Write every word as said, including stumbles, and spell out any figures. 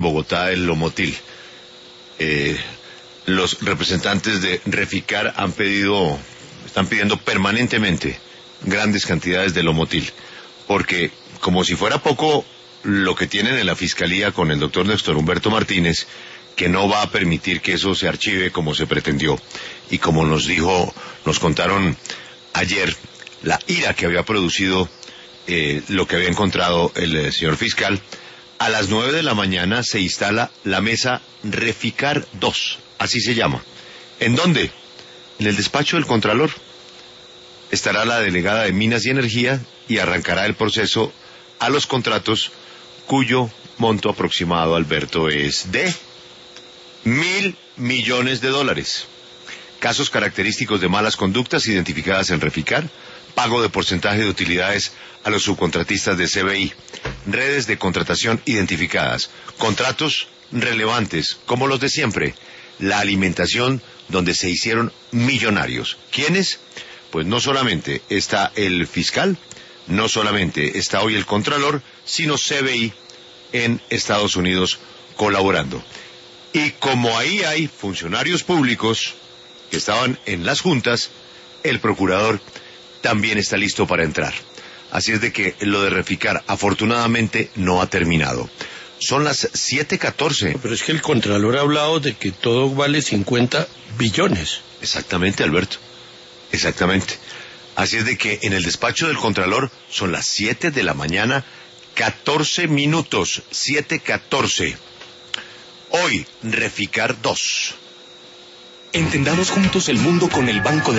Bogotá, el Lomotil. Eh, los representantes de Reficar han pedido, están pidiendo permanentemente grandes cantidades de Lomotil, porque como si fuera poco lo que tienen en la Fiscalía con el doctor Néstor Humberto Martínez, que no va a permitir que eso se archive como se pretendió. Y como nos dijo, nos contaron ayer, la ira que había producido eh, lo que había encontrado el eh, señor fiscal, a las nueve de la mañana se instala la mesa Reficar dos, así se llama. ¿En dónde? En el despacho del Contralor. Estará la delegada de Minas y Energía y arrancará el proceso a los contratos cuyo monto aproximado, Alberto, es de mil millones de dólares. Casos característicos de malas conductas identificadas en Reficar, pago de porcentaje de utilidades a los subcontratistas de C B I, redes de contratación identificadas, contratos relevantes, como los de siempre, la alimentación donde se hicieron millonarios. ¿Quiénes? Pues no solamente está el fiscal, no solamente está hoy el Contralor, sino C B I en Estados Unidos colaborando. Y como ahí hay funcionarios públicos que estaban en las juntas, el procurador también está listo para entrar. Así es de que lo de Reficar afortunadamente no ha terminado. Son las siete catorce. Pero es que el Contralor ha hablado de que todo vale cincuenta billones. Exactamente, Alberto. Exactamente. Así es de que en el despacho del Contralor son las siete de la mañana, catorce minutos, siete catorce. Hoy, Reficar dos. Entendamos juntos el mundo con el Banco de